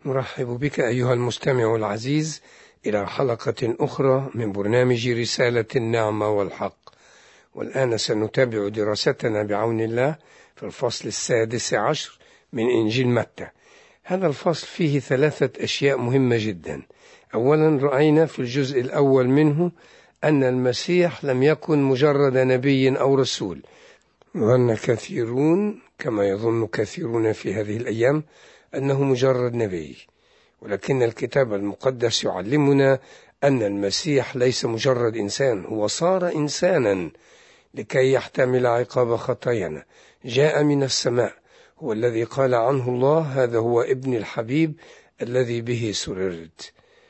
نرحب بك أيها المستمع العزيز إلى حلقة أخرى من برنامج رسالة النعمة والحق. والآن سنتابع دراستنا بعون الله في الفصل 16 من إنجيل متى. هذا الفصل فيه 3 أشياء مهمة جدا. أولا، رأينا في الجزء الأول منه أن المسيح لم يكن مجرد نبي أو رسول. ظن كثيرون كما يظن كثيرون في هذه الأيام أنه مجرد نبي، ولكن الكتاب المقدس يعلمنا أن المسيح ليس مجرد إنسان، هو صار إنسانا لكي يحتمل عقاب خطايانا. جاء من السماء، هو الذي قال عنه الله: هذا هو ابن الحبيب الذي به سررت.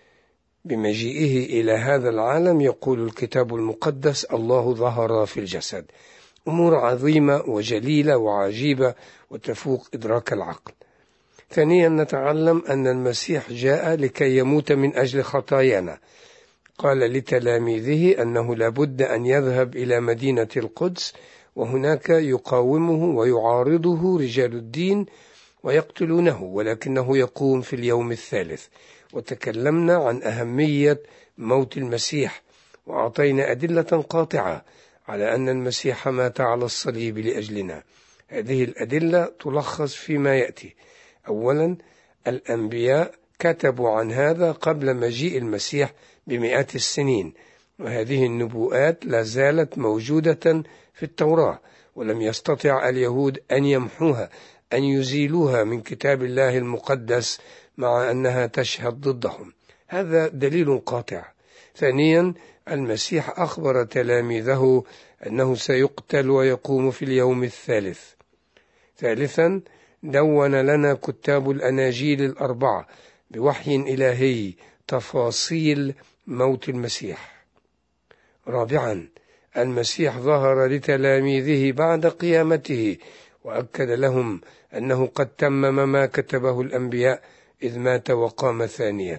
بمجيئه إلى هذا العالم يقول الكتاب المقدس: الله ظهر في الجسد. أمور عظيمة وجليلة وعجيبة وتفوق إدراك العقل. ثانيا، نتعلم أن المسيح جاء لكي يموت من أجل خطايانا. قال لتلاميذه أنه لابد أن يذهب إلى مدينة القدس، وهناك يقاومه ويعارضه رجال الدين ويقتلونه، ولكنه يقوم في اليوم الثالث. وتكلمنا عن أهمية موت المسيح، وأعطينا أدلة قاطعة على أن المسيح مات على الصليب لأجلنا. هذه الأدلة تلخص فيما يأتي. أولا، الأنبياء كتبوا عن هذا قبل مجيء المسيح بمئات السنين، وهذه النبوءات لا زالت موجودة في التوراة، ولم يستطع اليهود أن يمحوها، أن يزيلوها من كتاب الله المقدس، مع أنها تشهد ضدهم. هذا دليل قاطع. ثانيا، المسيح أخبر تلاميذه أنه سيقتل ويقوم في اليوم الثالث. ثالثا، دون لنا كتاب الأناجيل ال4 بوحي إلهي تفاصيل موت المسيح. رابعا، المسيح ظهر لتلاميذه بعد قيامته، وأكد لهم أنه قد تمم ما كتبه الأنبياء إذ مات وقام ثانية.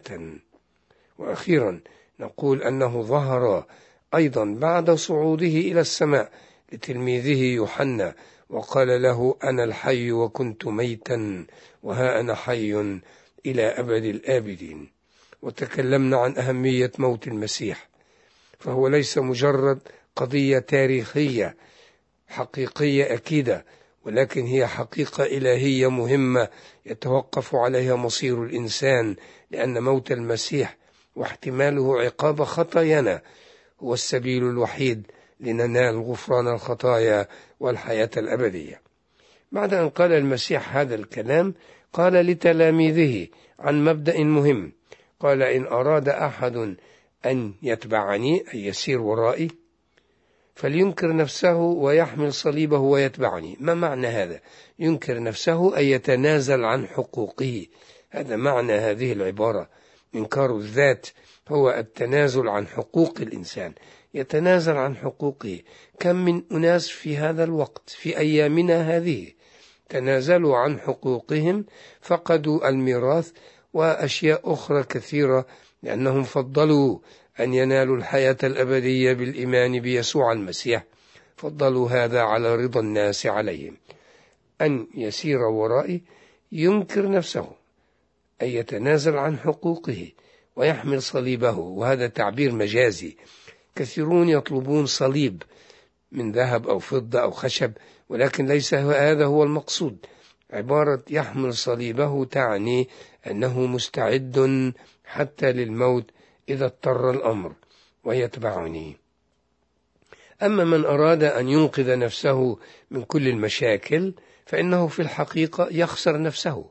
وأخيرا، نقول أنه ظهر أيضا بعد صعوده إلى السماء لتلميذه يوحنا، وقال له: أنا الحي وكنت ميتا وها أنا حي إلى أبد الآبدين. وتكلمنا عن أهمية موت المسيح، فهو ليس مجرد قضية تاريخية حقيقية أكيدة، ولكن هي حقيقة إلهية مهمة يتوقف عليها مصير الإنسان، لأن موت المسيح واحتماله عقاب خطايانا هو السبيل الوحيد لننال غفران الخطايا والحياة الأبدية. بعد أن قال المسيح هذا الكلام، قال لتلاميذه عن مبدأ مهم. قال: إن أراد أحد أن يتبعني، أي يسير ورائي، فلينكر نفسه ويحمل صليبه ويتبعني. ما معنى هذا؟ ينكر نفسه أي يتنازل عن حقوقه. هذا معنى هذه العبارة. إنكار الذات هو التنازل عن حقوق الإنسان، يتنازل عن حقوقه. كم من أناس في هذا الوقت في أيامنا هذه تنازلوا عن حقوقهم، فقدوا الميراث وأشياء أخرى كثيرة، لأنهم فضلوا أن ينالوا الحياة الأبدية بالإيمان بيسوع المسيح، فضلوا هذا على رضا الناس عليهم. أن يسير ورائي ينكر نفسه أي يتنازل عن حقوقه ويحمل صليبه، وهذا تعبير مجازي. كثيرون يطلبون صليب من ذهب أو فضة أو خشب، ولكن ليس هذا هو المقصود. عبارة يحمل صليبه تعني أنه مستعد حتى للموت إذا اضطر الأمر، ويتبعني. أما من أراد أن ينقذ نفسه من كل المشاكل فإنه في الحقيقة يخسر نفسه.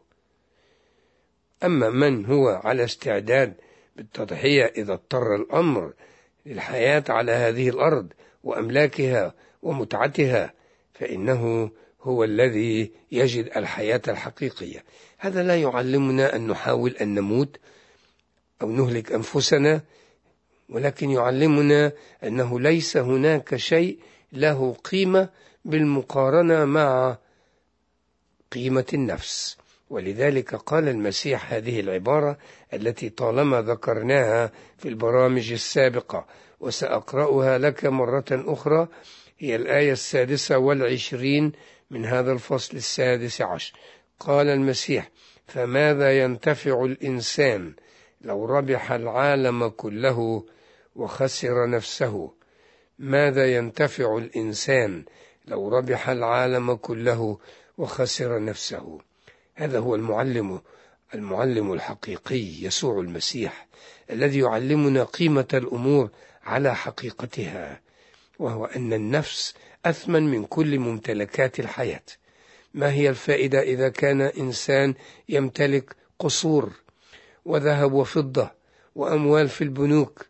أما من هو على استعداد بالتضحية إذا اضطر الأمر للحياة على هذه الأرض وأملاكها ومتعتها، فإنه هو الذي يجد الحياة الحقيقية. هذا لا يعلمنا أن نحاول أن نموت أو نهلك أنفسنا، ولكن يعلمنا أنه ليس هناك شيء له قيمة بالمقارنة مع قيمة النفس. ولذلك قال المسيح هذه العبارة التي طالما ذكرناها في البرامج السابقة، وسأقرأها لك مرة أخرى. هي الآية 26 من هذا الفصل 16. قال المسيح: فماذا ينتفع الإنسان لو ربح العالم كله وخسر نفسه؟ ماذا ينتفع الإنسان لو ربح العالم كله وخسر نفسه؟ هذا هو المعلم الحقيقي يسوع المسيح، الذي يعلمنا قيمة الأمور على حقيقتها، وهو أن النفس أثمن من كل ممتلكات الحياة. ما هي الفائدة إذا كان إنسان يمتلك قصور وذهب وفضة وأموال في البنوك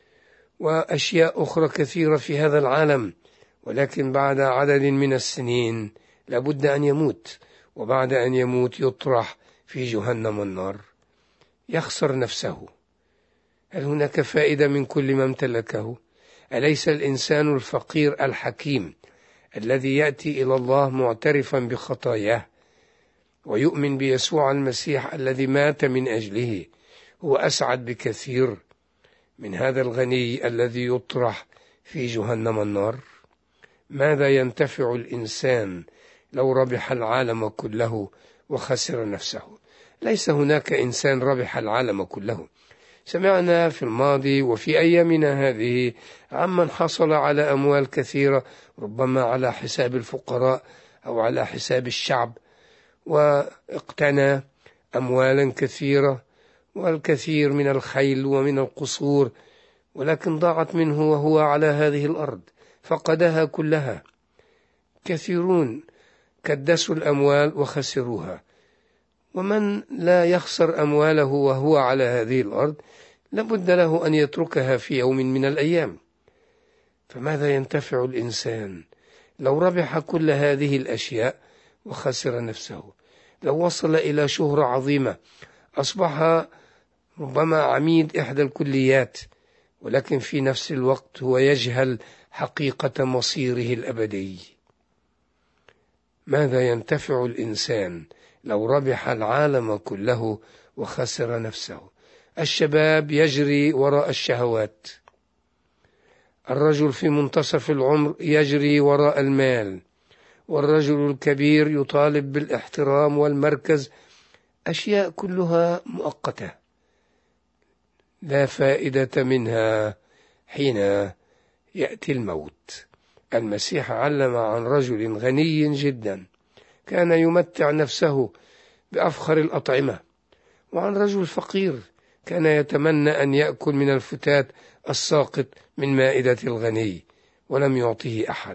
وأشياء أخرى كثيرة في هذا العالم، ولكن بعد عدد من السنين لابد أن يموت، وبعد أن يموت يطرح في جهنم النار، يخسر نفسه؟ هل هناك فائدة من كل ما امتلكه؟ أليس الإنسان الفقير الحكيم الذي يأتي إلى الله معترفا بخطاياه ويؤمن بيسوع المسيح الذي مات من أجله هو أسعد بكثير من هذا الغني الذي يطرح في جهنم النار؟ ماذا ينتفع الإنسان لو ربح العالم كله وخسر نفسه؟ ليس هناك إنسان ربح العالم كله. سمعنا في الماضي وفي أيامنا هذه عمن حصل على أموال كثيرة، ربما على حساب الفقراء أو على حساب الشعب، واقتنى أموالا كثيرة والكثير من الخيل ومن القصور، ولكن ضاعت منه وهو على هذه الأرض، فقدها كلها. كثيرون كدسوا الأموال وخسروها، ومن لا يخسر أمواله وهو على هذه الأرض لابد له أن يتركها في يوم من الأيام. فماذا ينتفع الإنسان لو ربح كل هذه الأشياء وخسر نفسه؟ لو وصل إلى شهرة عظيمة، أصبح ربما عميد إحدى الكليات، ولكن في نفس الوقت هو يجهل حقيقة مصيره الأبدي. ماذا ينتفع الإنسان لو ربح العالم كله وخسر نفسه؟ الشباب يجري وراء الشهوات، الرجل في منتصف العمر يجري وراء المال، والرجل الكبير يطالب بالاحترام والمركز، أشياء كلها مؤقتة لا فائدة منها حين يأتي الموت. المسيح علم عن رجل غني جدا كان يمتع نفسه بأفخر الأطعمة، وعن رجل فقير كان يتمنى أن يأكل من الفتات الساقط من مائدة الغني ولم يعطه أحد.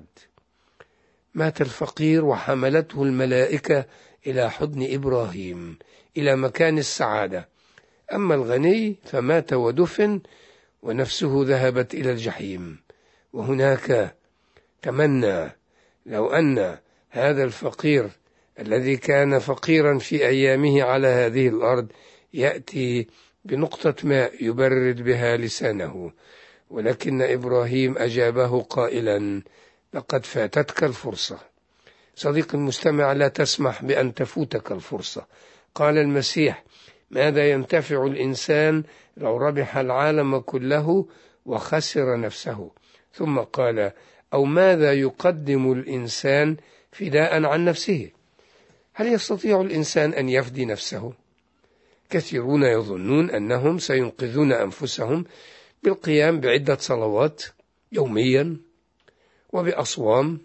مات الفقير وحملته الملائكة إلى حضن إبراهيم إلى مكان السعادة، أما الغني فمات ودفن ونفسه ذهبت إلى الجحيم. وهناك تمنى لو أن هذا الفقير الذي كان فقيرا في أيامه على هذه الأرض يأتي بنقطة ماء يبرد بها لسانه، ولكن إبراهيم أجابه قائلا: لقد فاتتك الفرصة. صديق المستمع، لا تسمح بأن تفوتك الفرصة. قال المسيح: ماذا ينتفع الإنسان لو ربح العالم كله وخسر نفسه؟ ثم قال: أو ماذا يقدم الإنسان فداء عن نفسه؟ هل يستطيع الإنسان أن يفدي نفسه؟ كثيرون يظنون أنهم سينقذون أنفسهم بالقيام بعدة صلوات يوميا، وبأصوام،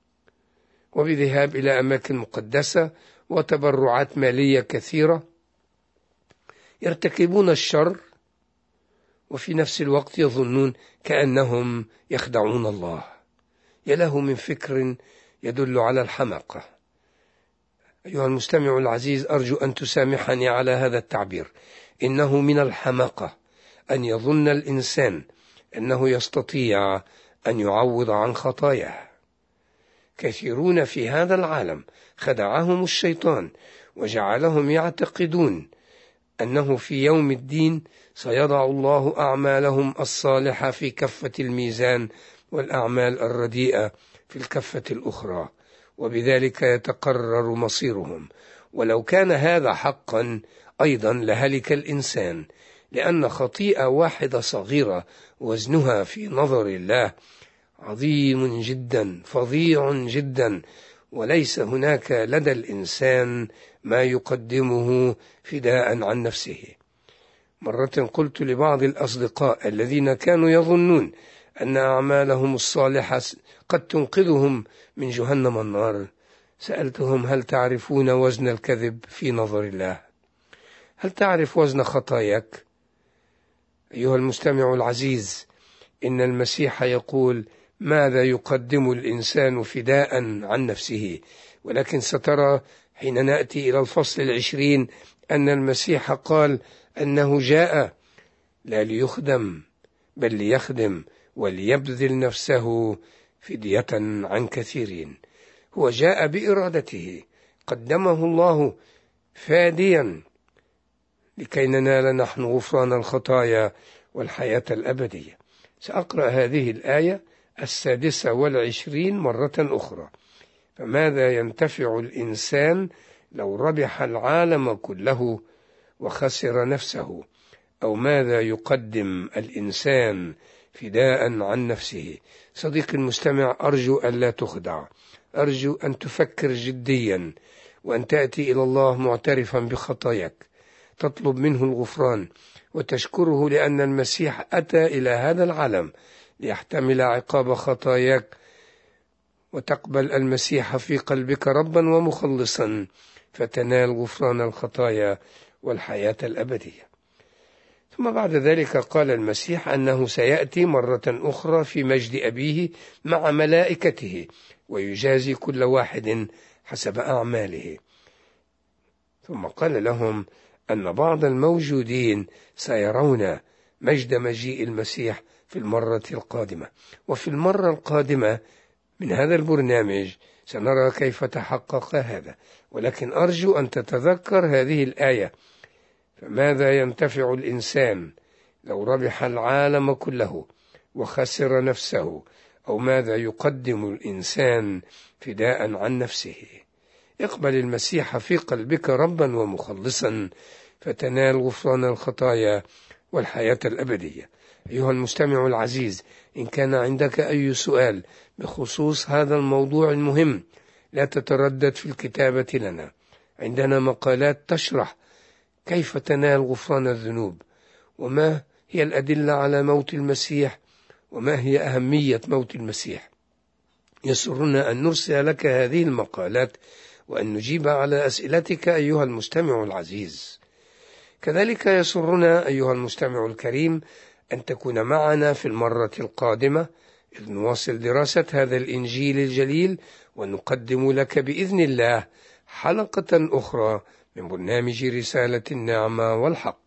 وبذهاب إلى أماكن مقدسة، وتبرعات مالية كثيرة. يرتكبون الشر وفي نفس الوقت يظنون كأنهم يخدعون الله. يله من فكر يدل على الحماقة. أيها المستمع العزيز، أرجو أن تسامحني على هذا التعبير. إنه من الحماقة أن يظن الإنسان أنه يستطيع أن يعوض عن خطاياه. كثيرون في هذا العالم خدعهم الشيطان وجعلهم يعتقدون أنه في يوم الدين سيضع الله أعمالهم الصالحة في كفة الميزان والأعمال الرديئة في الكفة الأخرى، وبذلك يتقرر مصيرهم. ولو كان هذا حقا أيضا لهلك الإنسان، لأن خطيئة واحدة صغيرة وزنها في نظر الله عظيم جدا، فظيع جدا، وليس هناك لدى الإنسان ما يقدمه فداء عن نفسه. مرة قلت لبعض الأصدقاء الذين كانوا يظنون أن أعمالهم الصالحة قد تنقذهم من جهنم النار، سألتهم: هل تعرفون وزن الكذب في نظر الله؟ هل تعرف وزن خطاياك؟ أيها المستمع العزيز، إن المسيح يقول: ماذا يقدم الإنسان فداء عن نفسه؟ ولكن سترى حين نأتي إلى الفصل 20 أن المسيح قال أنه جاء لا ليخدم بل ليخدم وليبذل نفسه فدية عن كثيرين. هو جاء بإرادته، قدمه الله فاديا لكي ننال نحن غفران الخطايا والحياة الأبدية. سأقرأ هذه الآية 26 مرة أخرى: فماذا ينتفع الإنسان لو ربح العالم كله وخسر نفسه؟ أو ماذا يقدم الإنسان فداء عن نفسه؟ صديقي المستمع، أرجو أن لا تخدع، أرجو أن تفكر جديا وأن تأتي إلى الله معترفا بخطاياك، تطلب منه الغفران وتشكره لأن المسيح أتى إلى هذا العالم ليحتمل عقاب خطاياك، وتقبل المسيح في قلبك ربا ومخلصا فتنال غفران الخطايا والحياة الأبدية. ثم بعد ذلك قال المسيح أنه سيأتي مرة أخرى في مجد أبيه مع ملائكته ويجازي كل واحد حسب أعماله. ثم قال لهم أن بعض الموجودين سيرون مجد مجيء المسيح في المرة القادمة، وفي المرة القادمة من هذا البرنامج سنرى كيف تحقق هذا. ولكن أرجو أن تتذكر هذه الآية: فماذا ينتفع الإنسان لو ربح العالم كله وخسر نفسه؟ أو ماذا يقدم الإنسان فداء عن نفسه؟ اقبل المسيح في قلبك ربا ومخلصا فتنال غفران الخطايا والحياة الأبدية. أيها المستمع العزيز، إن كان عندك أي سؤال بخصوص هذا الموضوع المهم لا تتردد في الكتابة لنا. عندنا مقالات تشرح كيف تنال غفران الذنوب، وما هي الأدلة على موت المسيح، وما هي أهمية موت المسيح. يسرنا أن نرسل لك هذه المقالات وأن نجيب على أسئلتك أيها المستمع العزيز. كذلك يسرنا أيها المستمع الكريم أن تكون معنا في المرة القادمة إذ نواصل دراسة هذا الإنجيل الجليل، ونقدم لك بإذن الله حلقة أخرى من برنامج رسالة النعمة والحق.